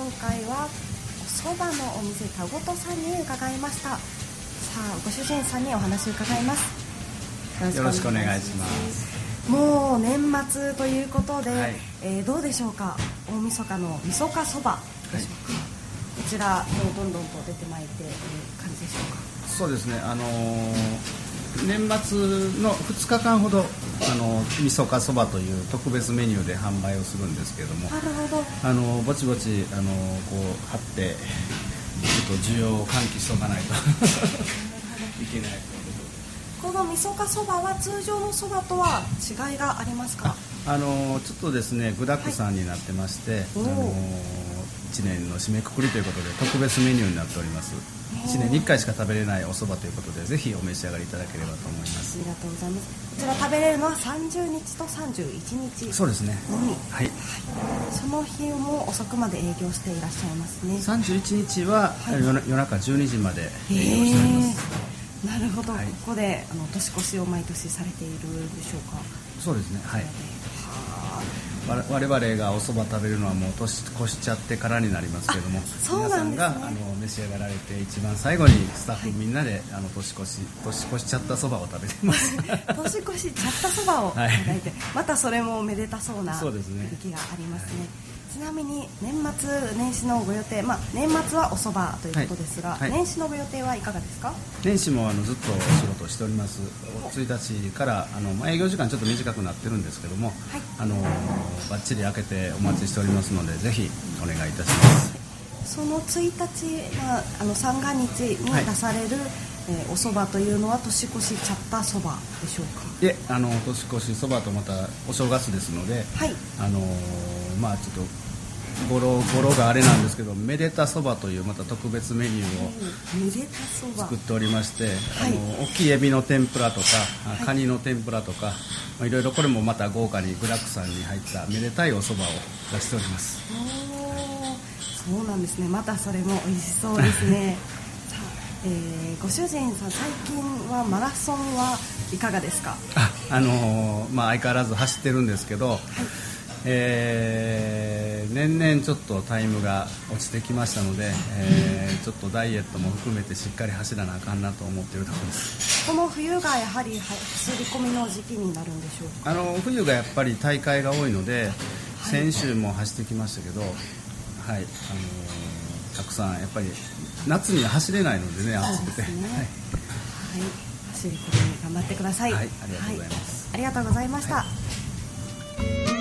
回はお蕎麦のお店田ごとさんに伺いました。さあ、ご主人さんにお話を伺います。 よろしくお願いします。 もう年末ということで、 はい、 どうでしょうか。大晦日のみそかそばでしょうか、こちらもうどんどんと出てまいっている感じでしょうか。 そうですね、年末の2日間ほどみそかそばという特別メニューで販売をするんですけれども、 なるほど。 ぼちぼちこう貼ってちょっと需要を喚起しておかないといけない。 このみそかそばは通常のそばとは違いがありますか。 ちょっとですね、具だくさんになってまして、1年の締めくくりということで特別メニューになっております。1年に1回しか食べれないお蕎麦ということで、ぜひお召し上がりいただければと思います。 ありがとうございます。こちら食べれるのは30日と31日。 そうですね。 のみ。 はい。 その日も遅くまで営業していらっしゃいますね。 31日は夜中12時まで営業しております。 なるほど、 はい、 ここで年越しを毎年されているでしょうか。 そうですね、はい。我々がお蕎麦食べるのはもう年越しちゃってからになりますけども、皆さんが召し上がられて一番最後にスタッフみんなで年越しちゃった蕎麦を食べてます年越しちゃった蕎麦をいただいて、またそれもめでたそうな響きがありますね。ちなみに年末年始のご予定、年末はお蕎麦ということですが、年始のご予定はいかがですか。 年始もずっとお仕事をしております。1日から営業時間ちょっと短くなってるんですけども、バッチリ開けてお待ちしておりますので、ぜひお願いいたします。 その1日、三が日に出される、お蕎麦というのは年越しちゃった蕎麦でしょうか。 いえ、年越し蕎麦とまたお正月ですので、ちょっと語呂があれなんですけど、めでたそばというまた特別メニューを作っておりまして、大きいエビの天ぷらとか、カニの天ぷらとか、いろいろこれもまた豪華に具だくさんに入っためでたいおそばを出しております。 そうなんですね。またそれも美味しそうですねさあ、ご主人さん、最近はマラソンはいかがですか。 相変わらず走ってるんですけど、年々ちょっとタイムが落ちてきましたので、ちょっとダイエットも含めてしっかり走らなあかんなと思っているところです。 この冬がやはり走り込みの時期になるんでしょうか。 冬がやっぱり大会が多いので、先週も走ってきましたけど、たくさんやっぱり夏には走れないのでね、暑くて、走り込み頑張ってください。 ありがとうございます。 ありがとうございました。